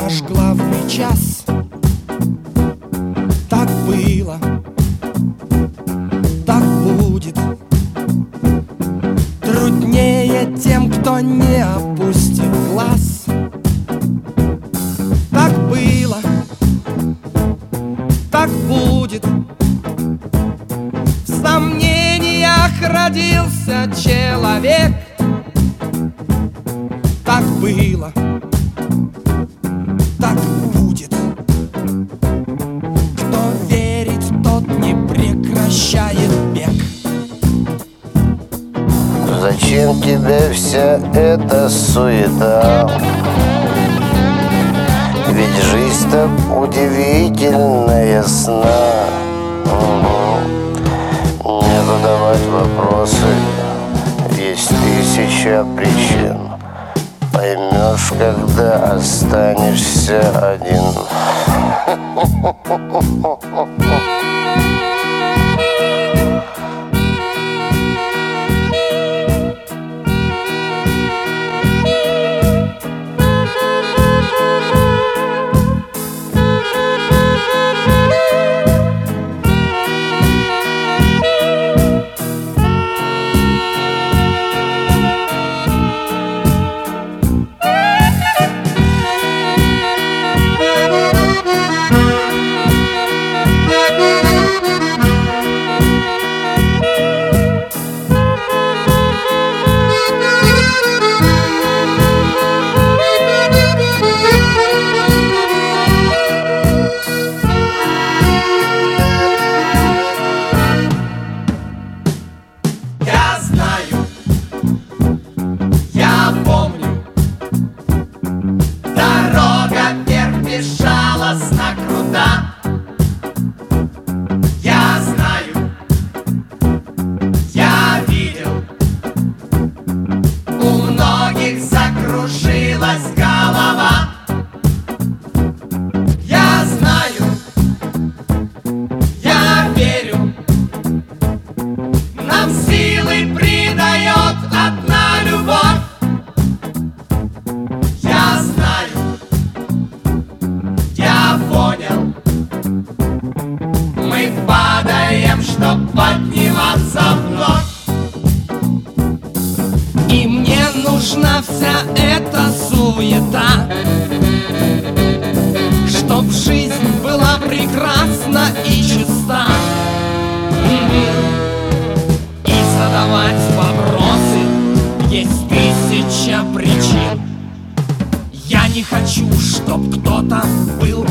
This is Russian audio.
наш главный час. Так было, так будет. Труднее тем, кто не опустит глаз. Так было, так будет. В сомнениях родился человек. Так было, так будет. Кто верит, тот не прекращает бег. Зачем тебе вся эта суета? Ведь жизнь так удивительно ясна. Не задавать вопросы, есть тысяча причин. Поймешь, когда останешься один. Безжалостно крута. Я знаю, я видел, у многих закружилась голова. Я знаю, я верю, нам силы придает одна любовь. Я знаю, я понял, мы падаем, чтоб подниматься вновь. И мне нужна вся эта суета, чтоб жизнь была прекрасна и чиста. И задавать вопросы, есть тысяча причин. Я не хочу, чтоб кто-то был